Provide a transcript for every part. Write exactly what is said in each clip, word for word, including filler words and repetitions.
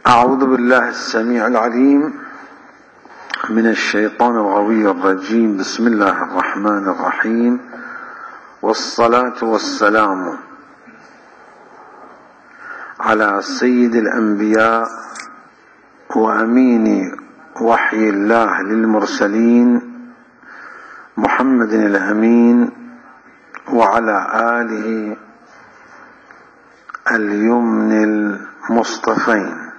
أعوذ بالله السميع العليم من الشيطان الغوي الرجيم. بسم الله الرحمن الرحيم، والصلاة والسلام على سيد الأنبياء وأمين وحي الله للمرسلين محمد الأمين وعلى آله اليمن المصطفين.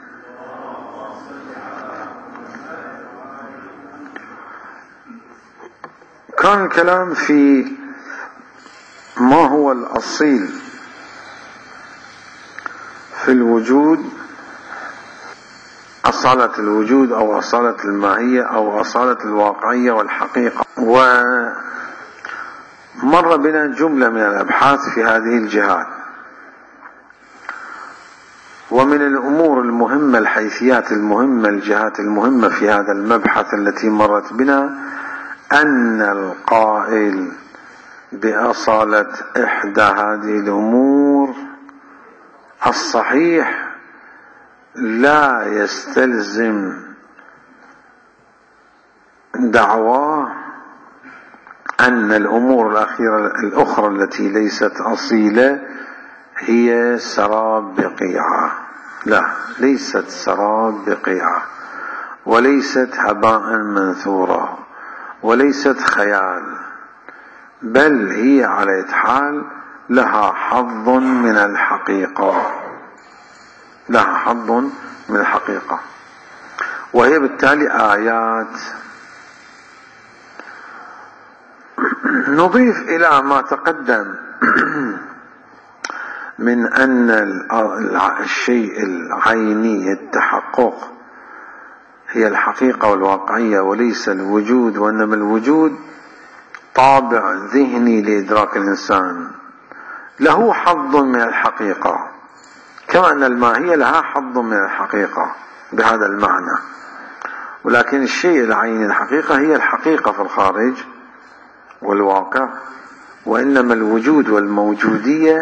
كان الكلام في ما هو الأصيل في الوجود، أصالة الوجود أو أصالة الماهية أو أصالة الواقعية والحقيقة، ومر بنا جملة من الأبحاث في هذه الجهات. ومن الأمور المهمة، الحيثيات المهمة، الجهات المهمة في هذا المبحث التي مرت بنا، أن القائل بأصالة إحدى هذه الأمور الصحيح لا يستلزم دعواه أن الأمور الأخيرة الأخرى التي ليست أصيلة هي سراب بقيعة. لا، ليست سراب بقيعة، وليست هباء منثورا، وليست خيال، بل هي على أي حال لها حظ من الحقيقة، لها حظ من الحقيقة، وهي بالتالي آيات. نضيف إلى ما تقدم من أن الشيء العيني التحقق هي الحقيقة والواقعية وليس الوجود، وإنما الوجود طابع ذهني لإدراك الإنسان له حظ من الحقيقة، كما أن الماهية لها حظ من الحقيقة بهذا المعنى. ولكن الشيء العيني الحقيقة هي الحقيقة في الخارج والواقع، وإنما الوجود والموجودية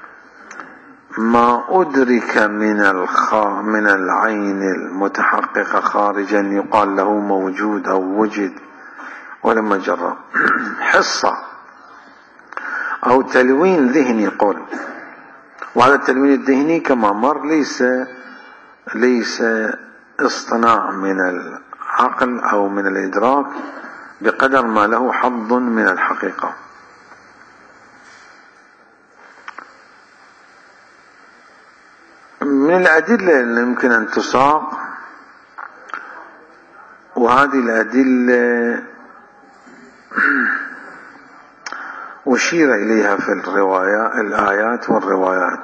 ما أدرك من الخا من العين المتحققة خارجا يقال له موجود أو وجد، ولما جرى حصة أو تلوين ذهني قل. وهذا التلوين الذهني كما مر ليس ليس اصطناع من العقل أو من الإدراك بقدر ما له حظ من الحقيقة. من الأدلة اللي يمكن أن تساق، وهذه الأدلة أشير إليها في الروايات الآيات والروايات،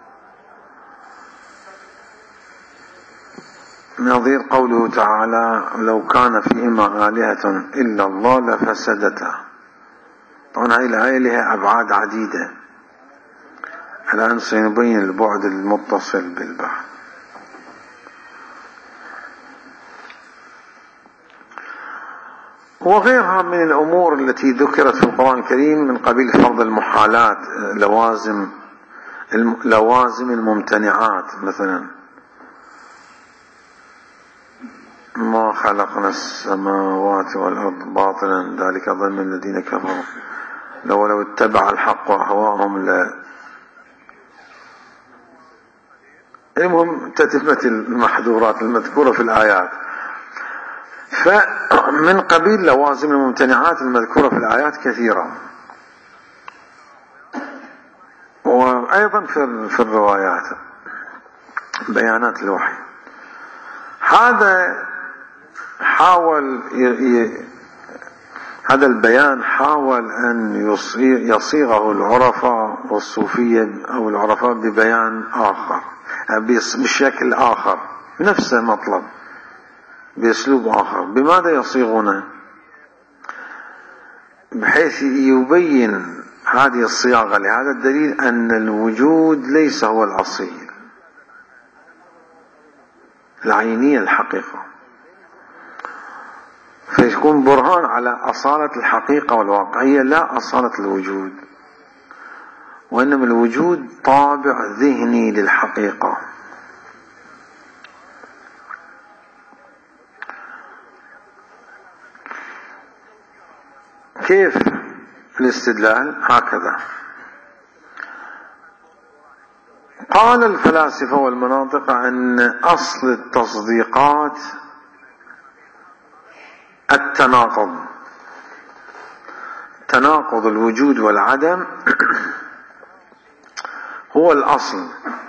نظير قوله تعالى: لو كان فيهما آلهة إلا الله لفسدتا. طبعا هذه الآية لها أبعاد عديدة، الآن سنبين البعد المتصل بالبحث. وغيرها من الأمور التي ذكرت في القرآن الكريم من قبيل فرض المحالات، لوازم لوازم الممتنعات، مثلا ما خلقنا السماوات والأرض باطلا ذلك ظن الذين كفروا لو لو اتبع الحق أهواءهم لا. المهم تتمة المحظورات المذكورة في الآيات. فمن قبيل لوازم الممتنعات المذكورة في الآيات كثيرة، وأيضا في في الروايات بيانات الوحي. هذا حاول ي... هذا البيان حاول أن يصيغه العرفاء والصوفية أو العرفاء ببيان آخر، بشكل آخر، بنفس المطلب بأسلوب آخر. بماذا يصيغونه؟ بحيث يبين هذه الصياغة لهذا الدليل أن الوجود ليس هو الأصيل العينية الحقيقة، فيكون برهان على أصالة الحقيقة والواقعية لا أصالة الوجود، وإنما الوجود طابع ذهني للحقيقة. كيف الاستدلال؟ هكذا قال الفلاسفة والمناطق أن أصل التصديقات التناقض، تناقض الوجود والعدم هو الأصل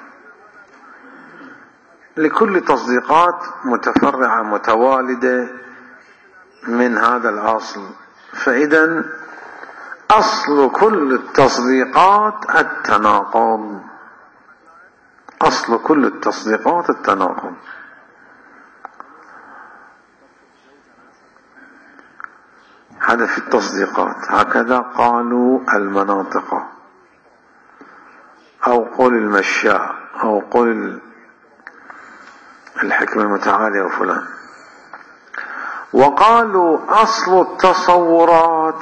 لكل تصديقات متفرعة متوالدة من هذا الأصل. فإذا أصل كل التصديقات التناقض، أصل كل التصديقات التناقض. هذا في التصديقات، هكذا قالوا المناطق، أو قل المشاء، أو قل الحكمة المتعالية وفلان. وقالوا أصل التصورات،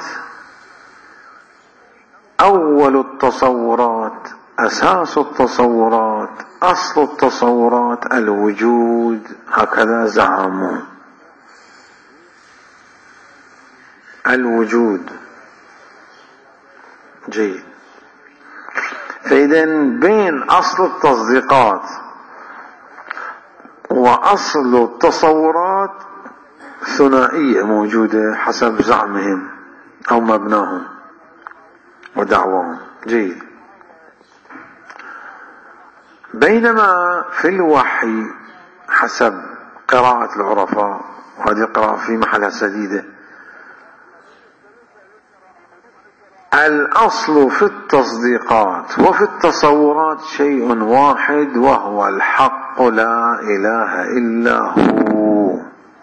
أول التصورات، أساس التصورات، أصل التصورات الوجود، هكذا زعموا، الوجود. جيد. فإذا بين أصل التصديقات وأصل التصورات ثنائية موجودة حسب زعمهم أو مبناهم ودعواهم. جيد. بينما في الوحي حسب قراءة العرفاء، وهذه قراءة في محلها سديدة، الأصل في التصديقات وفي التصورات شيء واحد، وهو الحق لا إله إلا هو.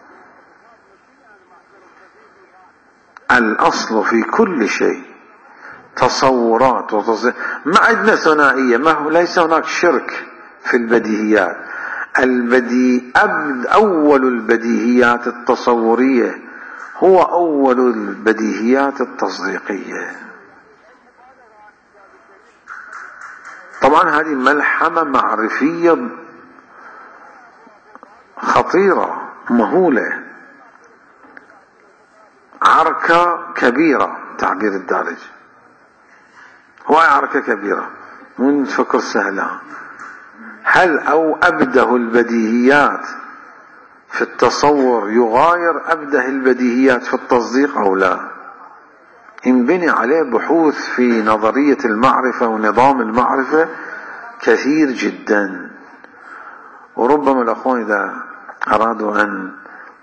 الأصل في كل شيء، تصورات وتصديق. ما عندنا ثنائية، ما هو ليس هناك شرك في البديهيات. البدي أول البديهيات التصورية هو أول البديهيات التصديقية. طبعا هذه ملحمة معرفية خطيرة مهولة، عركة كبيرة تعبير الدارج، هو عركة كبيرة مو تفكر سهلة. هل أو أبده البديهيات في التصور يغاير أبده البديهيات في التصديق أو لا؟ ينبني عليه بحوث في نظرية المعرفة ونظام المعرفة كثير جدا. وربما الأخوان إذا أرادوا أن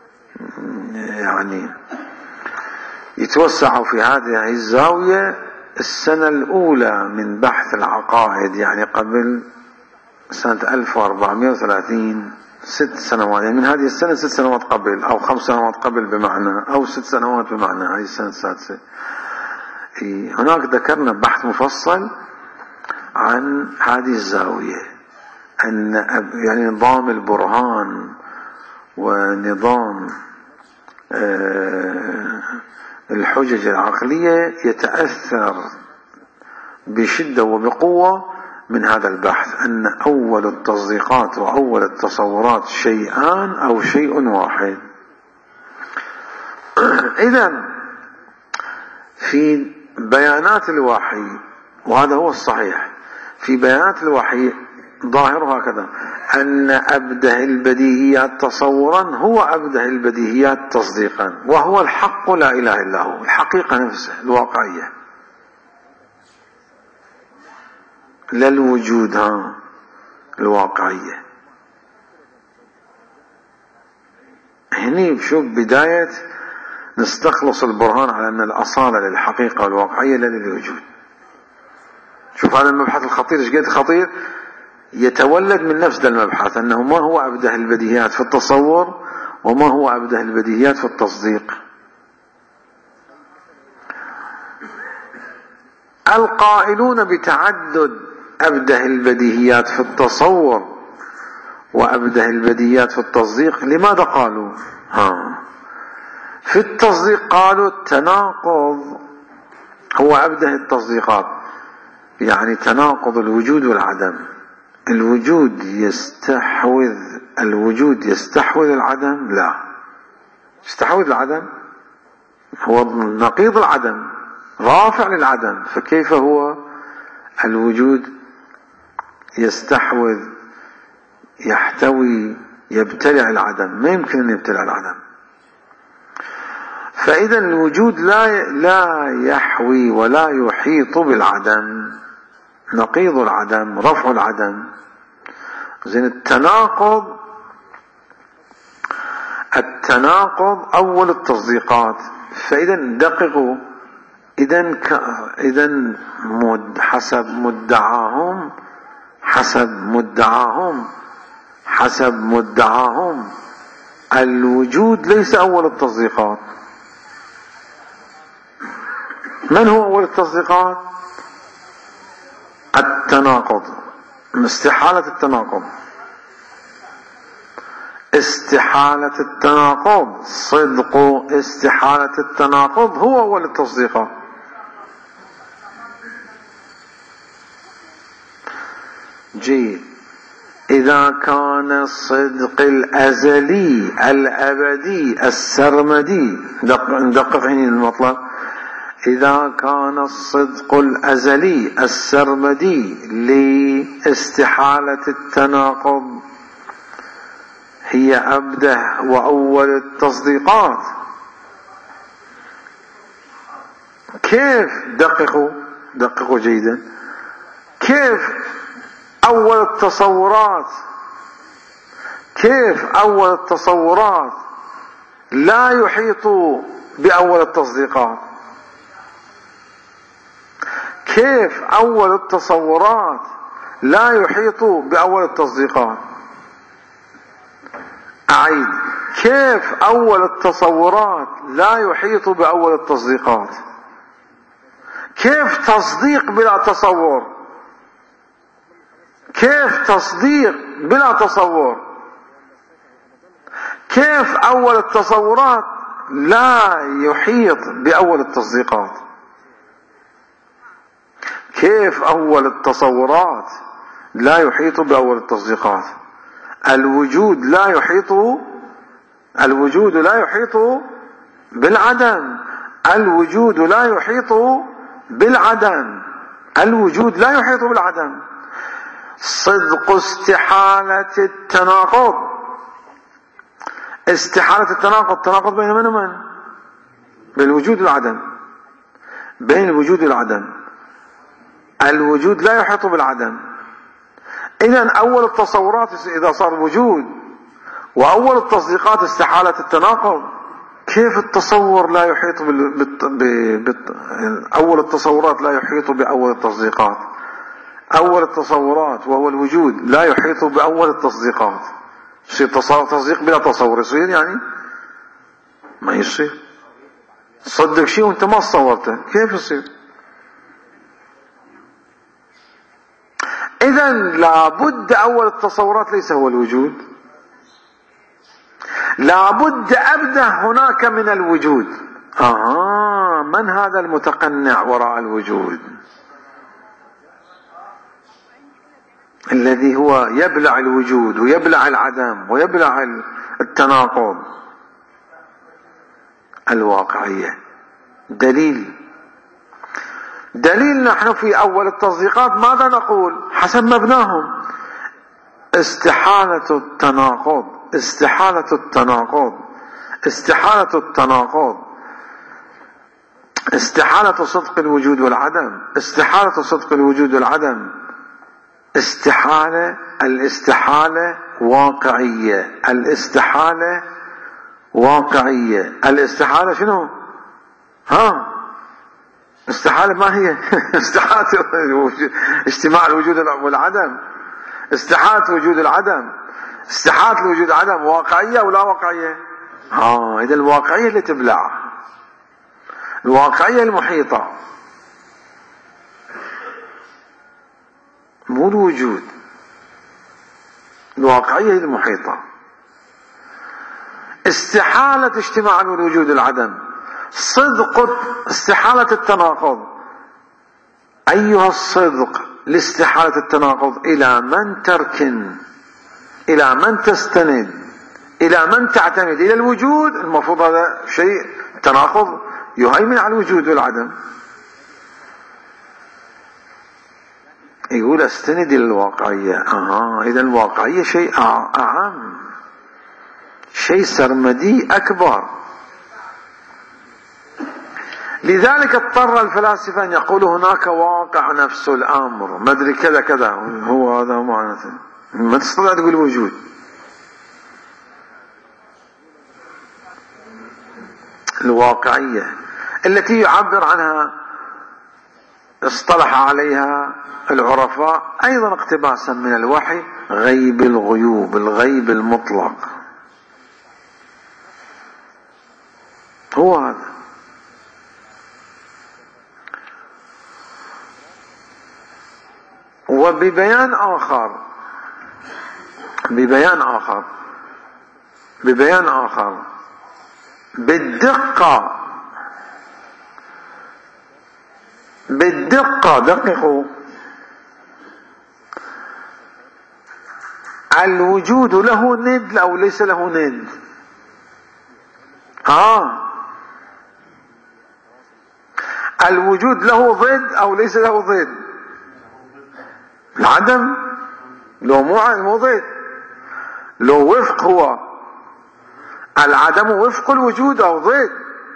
يعني يتوسعوا في هذه الزاوية، السنة الأولى من بحث العقائد، يعني قبل سنة ألف وأربعمائة وثلاثين، ست سنوات، يعني من هذه السنة ست سنوات قبل، أو خمس سنوات قبل بمعنى، أو ست سنوات بمعنى هذه السنة السادسة. هناك ذكرنا بحث مفصل عن هذه الزاوية، أن يعني نظام البرهان ونظام الحجج العقلية يتأثر بشدة وبقوة من هذا البحث، أن أول التصديقات وأول التصورات شيئان أو شيء واحد. إذن في بيانات الوحي، وهذا هو الصحيح، في بيانات الوحي ظاهر هكذا، أن أبده البديهيات تصورا هو أبده البديهيات تصديقا، وهو الحق لا إله إلا هو، الحقيقة نفسها الواقعية، لا الوجود، ها الواقعية. هني شوف بداية نستخلص البرهان على أن الأصالة للحقيقة والواقعية لا للوجود. شوف هذا المبحث الخطير ايش قد خطير، يتولد من نفس المبحث، أنه ما هو أبده البديهيات في التصور وما هو أبده البديهيات في التصديق. القائلون بتعدد أبده البديهيات في التصور وأبده البديهيات في التصديق، لماذا قالوا؟ ها في التصديق قالوا التناقض هو أبده التصديقات، يعني تناقض الوجود والعدم. الوجود يستحوذ الوجود يستحوذ العدم؟ لا. يستحوذ العدم؟ هو نقيض العدم، رافع للعدم، فكيف هو الوجود يستحوذ يحتوي يبتلع العدم؟ ما يمكن أن يبتلع العدم. فإذا الوجود لا لا يحوي ولا يحيط بالعدم، نقيض العدم، رفع العدم. زين التناقض، التناقض أول التصديقات. فإذا دققوا، إذا إذا مد حسب مدعاهم حسب مدعاهم حسب مدعاهم الوجود ليس أول التصديقات. من هو أول التصديقات؟ التناقض، استحالة التناقض، استحالة التناقض، صدق استحالة التناقض هو أول التصديقات. جيد. إذا كان الصدق الأزلي الأبدي السرمدي، ندقق هنا المطلب، إذا كان الصدق الأزلي السرمدي لاستحالة التناقض هي أبده وأول التصديقات، كيف؟ دققوا دققوا جيدا، كيف أول التصورات كيف أول التصورات لا يحيط بأول التصديقات؟ كيف أول التصورات لا يحيط بأول التصديقات؟ أعيد، كيف أول التصورات لا يحيط بأول التصديقات؟ كيف تصديق بلا تصور؟ كيف تصديق بلا تصور؟ كيف أول التصورات لا يحيط بأول التصديقات؟ كيف أول التصورات لا يحيط بأول التصديقات؟ الوجود لا يحيط الوجود لا يحيط بالعدم، الوجود لا يحيط بالعدم، الوجود لا يحيط بالعدم. صدق استحالة التناقض، استحالة التناقض، التناقض بين من ومن؟ بين الوجود والعدم، بين الوجود والعدم. الوجود لا يحيط بالعدم. إذن أول التصورات إذا صار وجود وأول التصديقات استحالة التناقض، كيف التصور لا يحيط بال... بت... ب... بت... أول التصورات لا يحيط بأول التصديقات؟ أول التصورات وهو الوجود لا يحيط بأول التصديقات. يصير تصديق بلا تصور، يصير يعني ما يصير. تصدق شيء وانت ما تصورته، كيف يصير؟ إذا لابد أول التصورات ليس هو الوجود، لابد أبدا هناك من الوجود. آه من هذا المتقنع وراء الوجود الذي هو يبلع الوجود ويبلع العدم ويبلع التناقض؟ الواقعية. دليل دليل نحن في أول التصديقات ماذا نقول حسب مبناهم؟ استحالة التناقض، استحالة التناقض، استحالة التناقض، استحالة صدق الوجود والعدم، استحالة صدق الوجود والعدم، استحالة، الاستحالة واقعية، الاستحالة واقعية، الاستحالة شنو؟ ها استحالة ما هي؟ استحالة اجتماع الوجود والعدم، استحالة وجود العدم، استحالة وجود العدم واقعية ولا واقعية؟ ها إذا الواقعية اللي تبلع، الواقعية المحيطة، مو الوجود، الواقعية المحيطة. استحالة اجتماع الوجود والعدم، صدق استحالة التناقض. أيها الصدق لاستحالة التناقض إلى من تركن؟ إلى من تستند؟ إلى من تعتمد؟ إلى الوجود؟ المفروض هذا شيء تناقض يهيمن على الوجود والعدم. يقول استند إلى الواقعية. آه إذا الواقعية شيء أعم، شيء سرمدي أكبر. لذلك اضطر الفلاسفة أن يقولوا هناك واقع نفس الأمر، ما أدري كذا كذا، هو هذا معناته. ما تستطيع تقول وجود. الواقعية التي يعبر عنها اصطلح عليها العرفاء أيضا اقتباسا من الوحي غيب الغيوب، الغيب المطلق، هو هذا. وببيان آخر ببيان آخر ببيان آخر بالدقة بالدقة دققوا، الوجود له ند أو ليس له ند؟ آه الوجود له ضد أو ليس له ضد؟ العدم لو مو ضد، لو وفق، هو العدم وفق الوجود أو ضد؟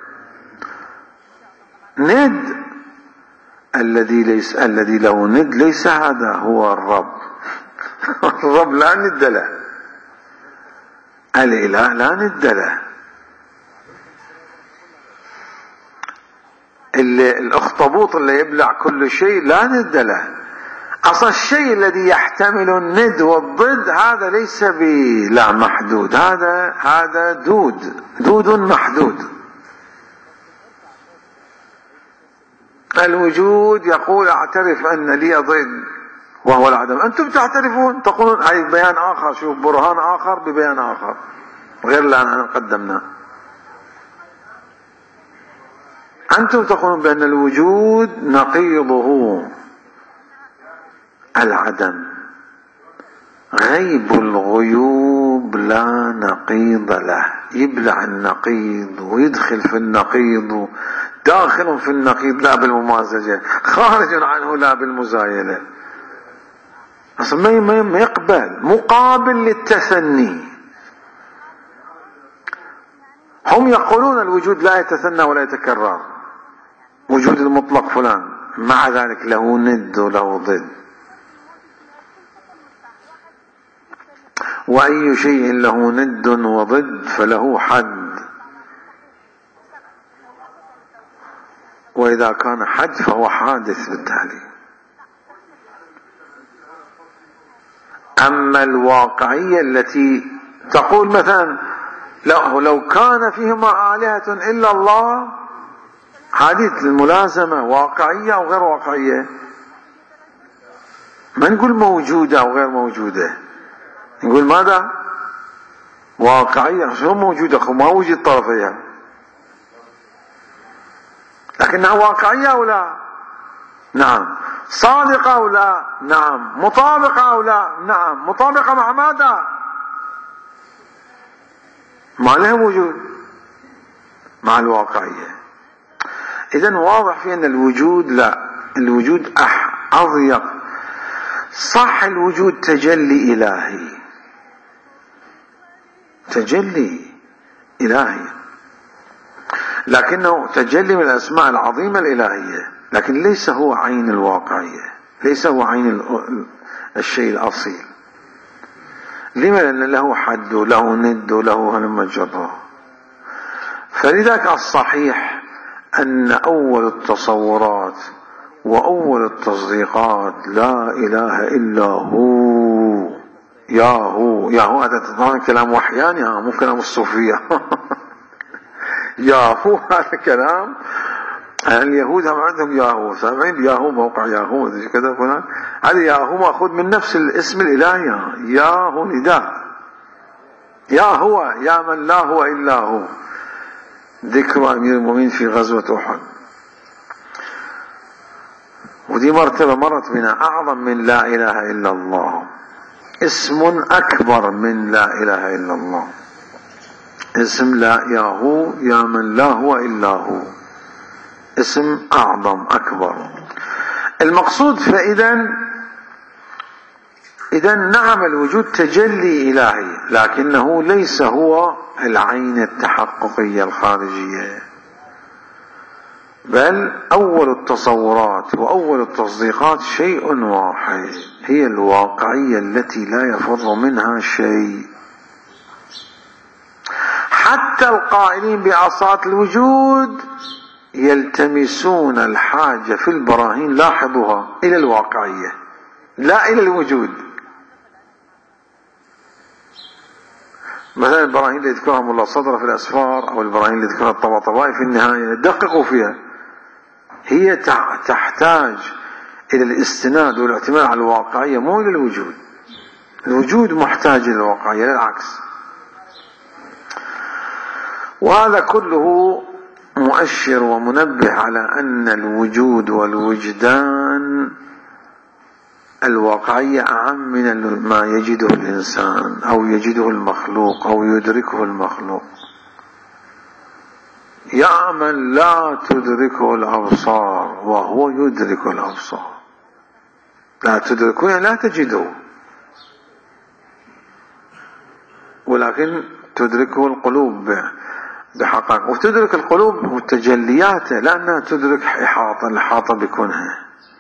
ند. الذي ليس الذي له ند ليس هذا هو الرب. الرب لا ند له، الإله لا ند له. اللي الاخطبوط اللي يبلع كل شيء لا ند له. أصل الشيء الذي يحتمل الند والضد هذا ليس بلا محدود، هذا هذا دود دود محدود. الوجود يقول اعترف أن لي ضد وهو العدم، أنتم تعترفون تقولون أي بيان آخر، شوف برهان آخر ببيان آخر غير اللي أنا قدمناه. أنتم تقولون بأن الوجود نقيضه العدم، غيب الغيوب لا نقيض له، يبلع النقيض ويدخل في النقيض، داخل في النقيض لا بالممازجة، خارج عنه لا بالمزايلة. أصلا ما يقبل مقابل للتثني. هم يقولون الوجود لا يتثنى ولا يتكرر، وجود المطلق فلان، مع ذلك له ند وله ضد. وأي شيء له ند وضد فله حد، وإذا كان حد فهو حادث بالتالي. أما الواقعية التي تقول مثلا لو, لو كان فيهما آلهة إلا الله، حادث الملازمة، واقعية أو غير واقعية؟ ما نقول موجودة أو غير موجودة، نقول ماذا؟ واقعية. شو موجودة؟ أخو ما وجد طرفيها، لكنها واقعية أو لا؟ نعم. صادقة أو لا؟ نعم. مطابقة أو لا؟ نعم. مطابقة مع ماذا؟ ما لها وجود، مع الواقعية. إذن واضح في أن الوجود لا، الوجود أح أضيق. صح الوجود تجلي إلهي، تجلي إلهي، لكنه تجلي من الأسماء العظيمة الإلهية، لكن ليس هو عين الواقعية، ليس هو عين الشيء الأصيل. لما؟ لأن له حد وله ند وله هلم جرة. فلذلك الصحيح أن أول التصورات وأول التصديقات لا إله إلا هو. يا هو يا هو هذا طبعا كلام وحياني، يا مو كلام الصوفية. يا هو هذا كلام اليهود هم عندهم ياهو، سامعين ياهو، موقع ياهو كذا فلان، هذا ياهو مأخوذ من نفس الاسم الإلهي، ياهو نداء، يا هو يا من لا هو إلا هو. ذكر أمير المؤمنين في غزوة أحد، ودي مرتبة مرت بنا أعظم من لا إله إلا الله، اسم أكبر من لا إله إلا الله، اسم لا، يا هو يا من لا هو إلا هو. اسم أعظم أكبر. المقصود فإذا إذا نعم الوجود تجلي إلهي، لكنه ليس هو العين التحققية الخارجية، بل أول التصورات وأول التصديقات شيء واحد، هي الواقعية التي لا يفر منها شيء. حتى القائلين بعصات الوجود يلتمسون الحاجة في البراهين، لاحظوها، إلى الواقعية لا إلى الوجود. مثلا البراهين اللي يذكرها ملا صدر في الأسفار، أو البراهين اللي يذكرها الطباطبائي في النهاية، دققوا فيها، هي تحتاج إلى الاستناد والاعتماد على الواقعية، مو إلى الوجود. الوجود محتاج إلى الواقعية، لا العكس. وهذا كله مؤشر ومنبه على أن الوجود والوجدان الواقعية أعم من ما يجده الإنسان أو يجده المخلوق أو يدركه المخلوق. يعمل لا تدركه الأبصار وهو يدرك الأبصار. لا تدركه لا تجده، ولكن تدركه القلوب بحقائق، وتدرك القلوب وتجلياته لأنها تدرك إحاطة الإحاطة بكونها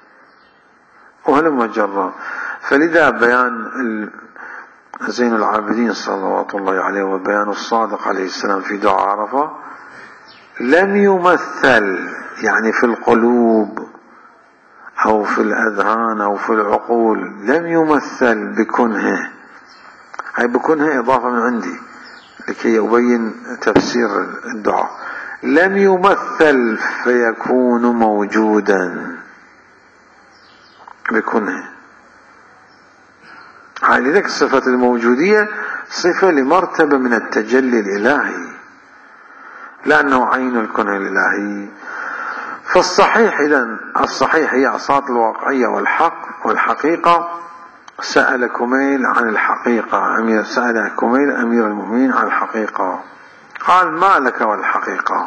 وهلم جرا. فلذا بيان زين العابدين صلوات الله عليه وبيان الصادق عليه السلام في دعاء عرفة لم يمثل يعني في القلوب أو في الأذهان أو في العقول، لم يمثل بكنه، هاي بكنه إضافة من عندي لكي يبين تفسير الدعاء. لم يمثل فيكون موجودا بكنه. هاي لذلك صفة الموجودية صفة لمرتبة من التجلي الإلهي، لأنه عين الكنه الإلهي. فالصحيح إذن الصحيح هي عصات الواقعية والحق والحقيقة. سأل كميل عن الحقيقة، أمير سأل كميل أمير المؤمنين عن الحقيقة، قال ما لك والحقيقة؟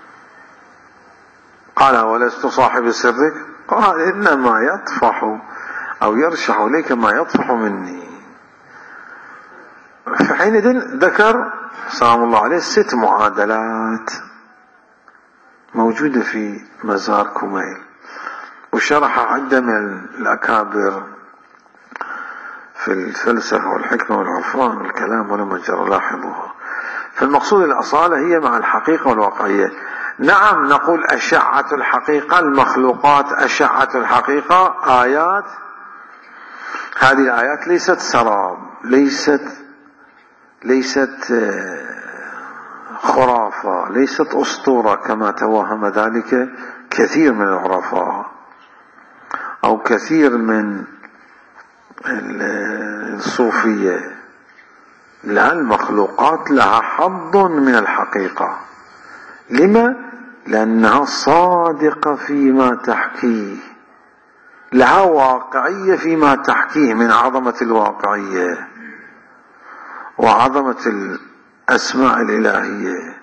قال ولست صاحب سرك؟ قال إنما يطفح أو يرشح إليك ما يطفح مني. فحينئذ ذكر سلام الله عليه ست معادلات موجودة في مزار كميل، وشرح عدة من الأكابر في الفلسفة والحكمة والعرفان والكلام ولما جرى، لاحظوها. فالمقصود الأصالة هي مع الحقيقة والواقعية. نعم نقول أشعة الحقيقة، المخلوقات أشعة الحقيقة آيات، هذه الآيات ليست سراب، ليست ليست خرافة، ليست أسطورة كما توهم ذلك كثير من العرفاء أو كثير من الصوفية. لا، المخلوقات لها حظ من الحقيقة. لما؟ لأنها صادقة فيما تحكيه، لها واقعية فيما تحكيه من عظمة الواقعية وعظمة الأسماء الإلهية.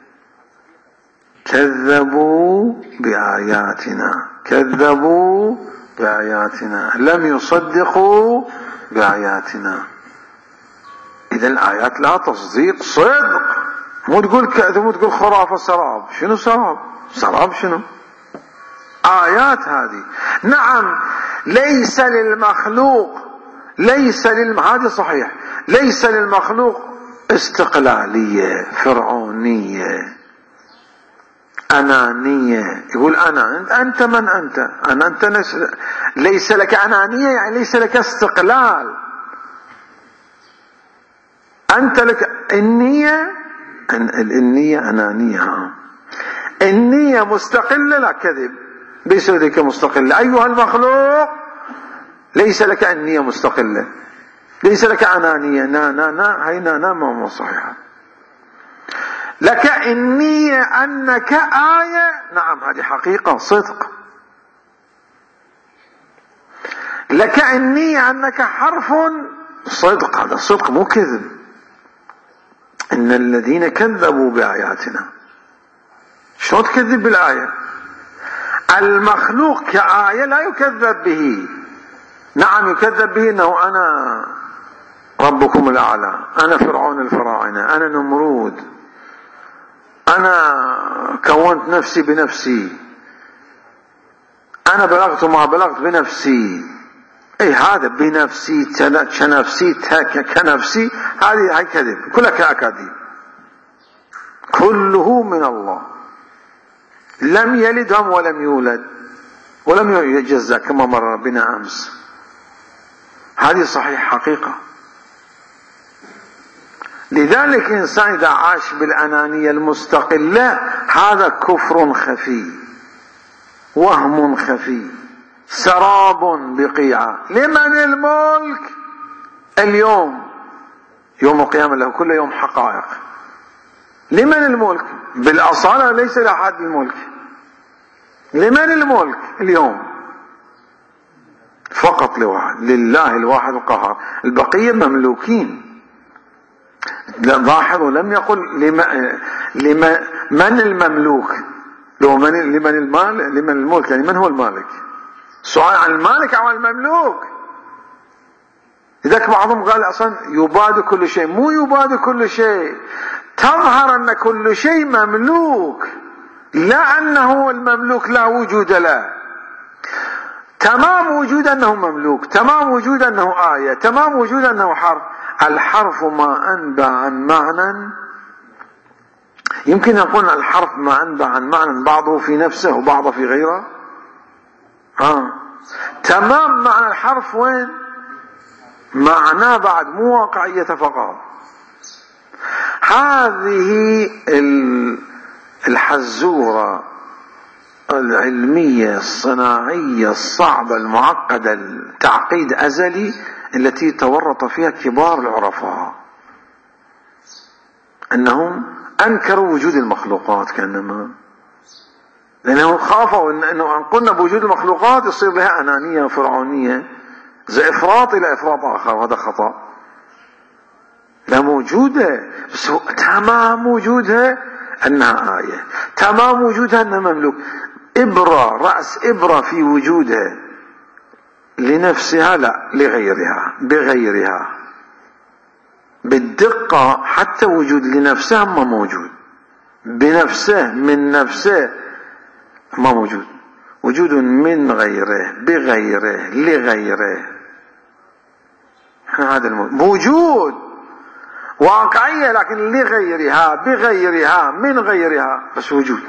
كذبوا بآياتنا، كذبوا بآياتنا، لم يصدقوا بآياتنا. إذا الآيات لها تصديق صدق، مو تقول كذب، مو تقول خرافة سراب. شنو سراب؟ سراب شنو؟ آيات هذه. نعم ليس للمخلوق، ليس للم... هذه صحيح، ليس للمخلوق استقلالية فرعونية أنانية، يقول أنا، أنت من أنت؟ أنا أنت نش... ليس لك أنانية يعني ليس لك استقلال. أنت لك النية، النية أنانية، النية مستقلة، لا كذب، ليس لك مستقلة. أيها المخلوق ليس لك النية مستقلة، ليس لك أنانية، نا نا نا هاي نا نا ما صحيحة. لك النية أنك آية، نعم هذه حقيقة صدق. لك النية أنك حرف، صدق، هذا صدق مو كذب. إن الذين كذبوا بآياتنا، شو تكذب بالآية؟ المخلوق كآية لا يكذب به. نعم يكذب به أنه أنا ربكم الأعلى، أنا فرعون الفراعنة، أنا نمرود، أنا كونت نفسي بنفسي، أنا بلغت ما بلغت بنفسي. أي هذا بنفسي كنفسي كنفسي، هذه هي كذب، كلها أكاذيب، كله من الله. لم يلدهم ولم يولد ولم يجزى كما مر بنا أمس. هذه صحيح حقيقة. لذلك الإنسان إذا عاش بالأنانية المستقلة هذا كفر خفي، وهم خفي، سراب بقيعة. لمن الملك اليوم؟ يوم القيامة له كل يوم حقائق. لمن الملك؟ بالأصالة ليس لأحد الملك. لمن الملك اليوم؟ فقط لواحد، لله الواحد القهار. البقية مملوكين. لاحظوا لم يقل لما لما من المملوك، لو من لمن المال لمن الملك، يعني من هو المالك؟ سؤال عن المالك أو المملوك. لذلك بعضهم قال أصلا يباد كل شيء. مو يباد كل شيء، تظهر أن كل شيء مملوك، لا أنه المملوك لا وجود له. تمام وجود أنه مملوك، تمام وجود أنه آية، تمام وجود أنه حرف. الحرف ما أنبع عن معنى، يمكن يكون الحرف ما أنبع عن معنى بعضه في نفسه وبعضه في غيره. آه. تمام معنى الحرف وين؟ معناه بعد مو واقعية فقط. هذه الحزورة العلمية الصناعية الصعبة المعقدة التعقيد أزلي التي تورط فيها كبار العرفاء، أنهم أنكروا وجود المخلوقات كأنما، لأنهم خافوا أنه أن قلنا بوجود المخلوقات يصير لها أنانية فرعونية، زي إفراط إلى إفراط آخر، وهذا خطأ. لا موجودة، بس تمام وجودها أنها آية، تمام وجودها أنها مملوك. إبرة، رأس إبرة في وجودها لنفسها لا، لغيرها، بغيرها بالدقة. حتى وجود لنفسها ما موجود، بنفسه من نفسه ما موجود. وجود من غيره، بغيره، لغيره. هذا موجود واقعية، لكن لغيرها، بغيرها، من غيرها، بس وجود.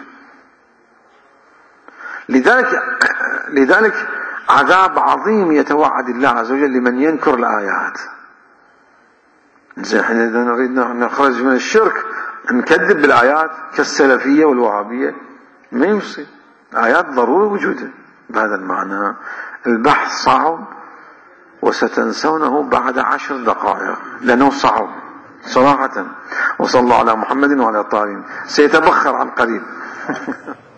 لذلك لذلك عذاب عظيم يتوعد الله عز وجل لمن ينكر الآيات. زين احنا إذا نريد نخرج من الشرك نكذب بالآيات كالسلفية والوهابية، ما يصير. آيات ضروري وجودها بهذا المعنى. البحث صعب وستنسونه بعد عشر دقائق، لأنه صعب صراحة. وصلى الله على محمد وعلى الطاهرين. سيتبخر عن قريب.